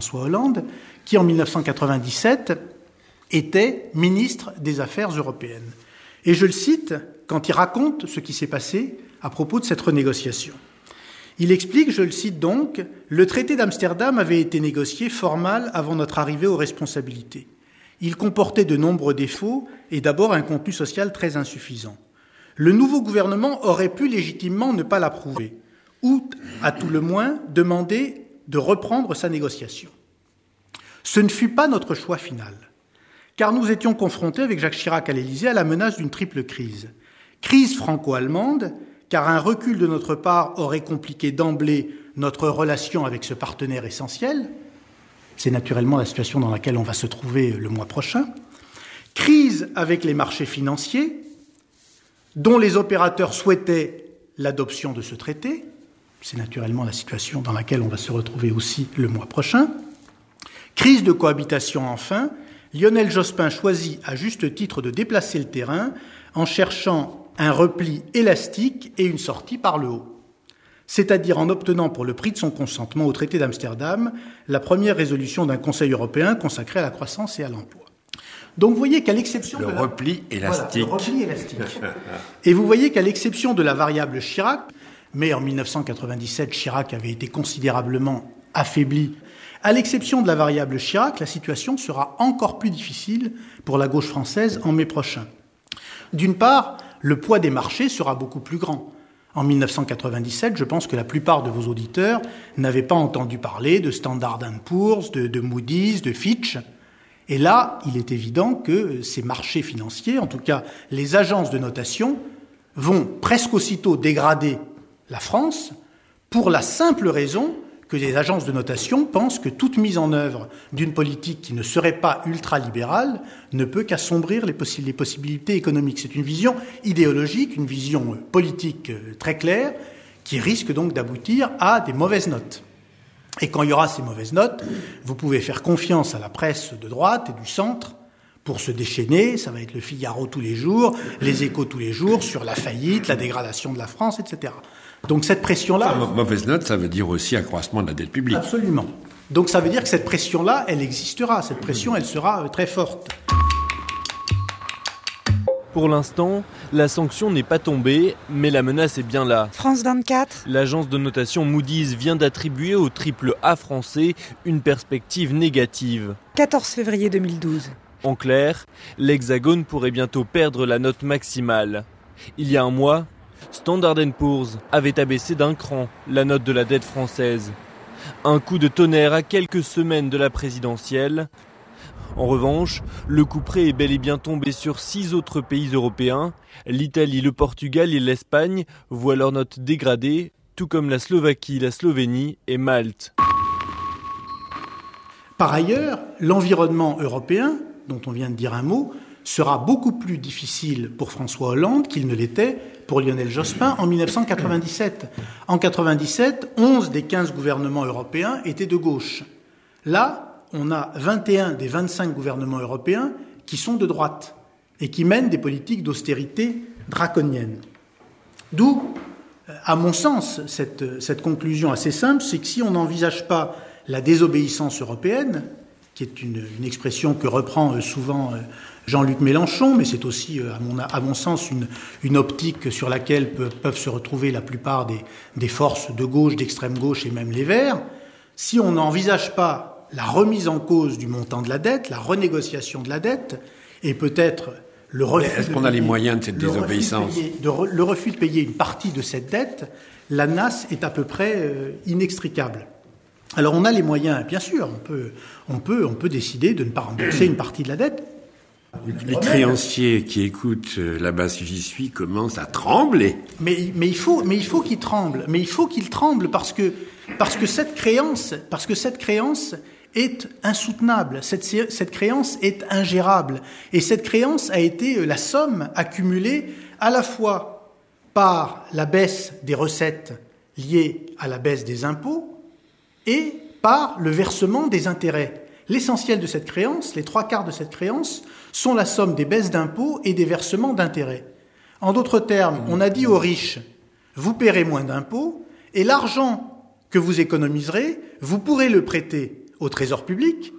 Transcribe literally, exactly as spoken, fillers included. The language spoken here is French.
François Hollande, qui en dix-neuf cent quatre-vingt-dix-sept était ministre des Affaires européennes. Et je le cite quand il raconte ce qui s'est passé à propos de cette renégociation. Il explique, je le cite donc, « Le traité d'Amsterdam avait été négocié fort mal avant notre arrivée aux responsabilités. Il comportait de nombreux défauts et d'abord un contenu social très insuffisant. Le nouveau gouvernement aurait pu légitimement ne pas l'approuver, ou, à tout le moins, demander de reprendre sa négociation. Ce ne fut pas notre choix final, car nous étions confrontés avec Jacques Chirac à l'Élysée à la menace d'une triple crise. Crise franco-allemande, car un recul de notre part aurait compliqué d'emblée notre relation avec ce partenaire essentiel. C'est naturellement la situation dans laquelle on va se trouver le mois prochain. Crise avec les marchés financiers, dont les opérateurs souhaitaient l'adoption de ce traité. C'est naturellement la situation dans laquelle on va se retrouver aussi le mois prochain. Crise de cohabitation enfin. Lionel Jospin choisit à juste titre de déplacer le terrain en cherchant un repli élastique et une sortie par le haut, c'est-à-dire en obtenant pour le prix de son consentement au traité d'Amsterdam la première résolution d'un Conseil européen consacré à la croissance et à l'emploi. Donc vous voyez qu'à l'exception le de la... repli élastique. Voilà, le repli élastique. Et vous voyez qu'à l'exception de la variable Chirac, mais en dix-neuf cent quatre-vingt-dix-sept, Chirac avait été considérablement affaibli. À l'exception de la variable Chirac, la situation sera encore plus difficile pour la gauche française en mai prochain. D'une part, le poids des marchés sera beaucoup plus grand. En dix-neuf cent quatre-vingt-dix-sept, je pense que la plupart de vos auditeurs n'avaient pas entendu parler de Standard and Poor's, de, de Moody's, de Fitch. Et là, il est évident que ces marchés financiers, en tout cas les agences de notation, vont presque aussitôt dégrader la France pour la simple raison que les agences de notation pensent que toute mise en œuvre d'une politique qui ne serait pas ultralibérale ne peut qu'assombrir les, possi- les possibilités économiques. C'est une vision idéologique, une vision politique très claire, qui risque donc d'aboutir à des mauvaises notes. Et quand il y aura ces mauvaises notes, vous pouvez faire confiance à la presse de droite et du centre pour se déchaîner. Ça va être le Figaro tous les jours, les Échos tous les jours, sur la faillite, la dégradation de la France, et cetera. Donc cette pression-là... Enfin, mauvaise note, ça veut dire aussi accroissement de la dette publique. Absolument. Donc ça veut dire que cette pression-là, elle existera. Cette pression, elle sera très forte. Pour l'instant, la sanction n'est pas tombée, mais la menace est bien là. France vingt-quatre. L'agence de notation Moody's vient d'attribuer au triple A français une perspective négative. quatorze février deux mille douze. En clair, l'Hexagone pourrait bientôt perdre la note maximale. Il y a un mois, Standard and Poor's avait abaissé d'un cran la note de la dette française. Un coup de tonnerre à quelques semaines de la présidentielle. En revanche, le couperet est bel et bien tombé sur six autres pays européens. L'Italie, le Portugal et l'Espagne voient leur note dégradée, tout comme la Slovaquie, la Slovénie et Malte. Par ailleurs, l'environnement européen, dont on vient de dire un mot, sera beaucoup plus difficile pour François Hollande qu'il ne l'était pour Lionel Jospin en dix-neuf cent quatre-vingt-dix-sept. En quatre-vingt-dix-sept, onze des quinze gouvernements européens étaient de gauche. Là, on a vingt et un des vingt-cinq gouvernements européens qui sont de droite et qui mènent des politiques d'austérité draconiennes. D'où, à mon sens, cette, cette conclusion assez simple, c'est que si on n'envisage pas la désobéissance européenne, qui est une, une expression que reprend souvent Jean-Luc Mélenchon, mais c'est aussi, à mon, à mon sens, une, une optique sur laquelle peuvent, peuvent se retrouver la plupart des, des forces de gauche, d'extrême gauche et même les Verts. Si on n'envisage pas la remise en cause du montant de la dette, la renégociation de la dette, et peut-être le refus... Mais est-ce qu'on a les moyens de cette désobéissance ? Le refus de payer, de re, le refus de payer une partie de cette dette, la nasse est à peu près euh, inextricable. Alors on a les moyens, bien sûr, on peut, on peut, on peut décider de ne pas rembourser une partie de la dette. Les créanciers qui écoutent là-bas si j'y suis commencent à trembler. Mais, mais il faut, mais il faut qu'ils tremblent. Mais il faut qu'ils tremblent parce que, parce que cette créance, parce que cette créance est insoutenable. Cette, cette créance est ingérable. Et cette créance a été la somme accumulée à la fois par la baisse des recettes liées à la baisse des impôts et par le versement des intérêts. L'essentiel de cette créance, les trois quarts de cette créance, sont la somme des baisses d'impôts et des versements d'intérêts. En d'autres termes, on a dit aux riches, vous paierez moins d'impôts, et l'argent que vous économiserez, vous pourrez le prêter au Trésor public,